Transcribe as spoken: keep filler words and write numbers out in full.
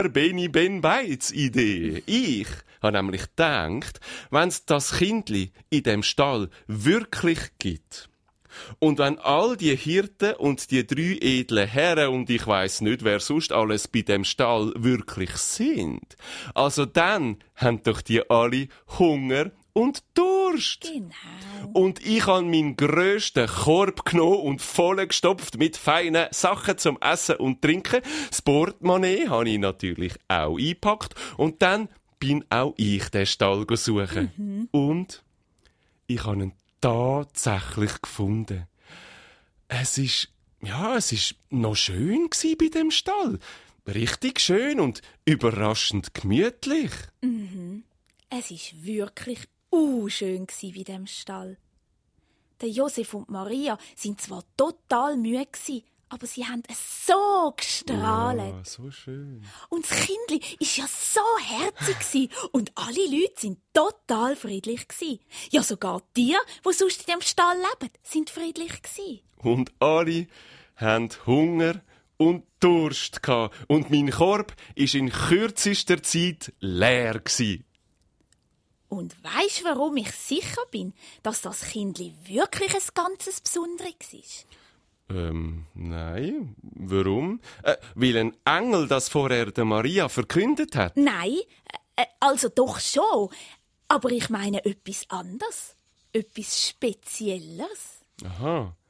Beni Ben Beiz Idee. Ich habe nämlich gedacht, wenn es das Kindli in dem Stall wirklich gibt und wenn all die Hirten und die drei edlen Herren und ich weiss nicht, wer sonst alles bei dem Stall wirklich sind, also dann haben doch die alle Hunger und Durst. Genau. Und ich habe meinen grössten Korb genommen und vollgestopft mit feinen Sachen zum Essen und Trinken. Das Portemonnaie habe ich natürlich auch eingepackt. Und dann bin auch ich den Stall suchen. Mhm. Und ich habe ihn tatsächlich gefunden. Es ist, ja, es ist noch schön gsi bei dem Stall. Richtig schön und überraschend gemütlich. Mhm. Es ist wirklich uh, schön gsi bei dem Stall. Der Josef und Maria sind zwar total müde gsi, aber sie haben es so gestrahlt. Ja, so schön. Und das Kindli ist ja so herzig gsi und alle Leute sind total friedlich gsi. Ja, sogar die Tiere, die sonst in dem Stall leben, sind friedlich gsi. Und alle haben Hunger und Durst gehabt. Und mein Korb ist in kürzester Zeit leer gsi. Und weisst, warum ich sicher bin, dass das Kindli wirklich ein ganzes Besonderes ist? Ähm, nein. Warum? Äh, weil ein Engel das vorher der Maria verkündet hat? Nein, äh, also doch schon. Aber ich meine etwas anderes. Etwas Spezielles. Aha.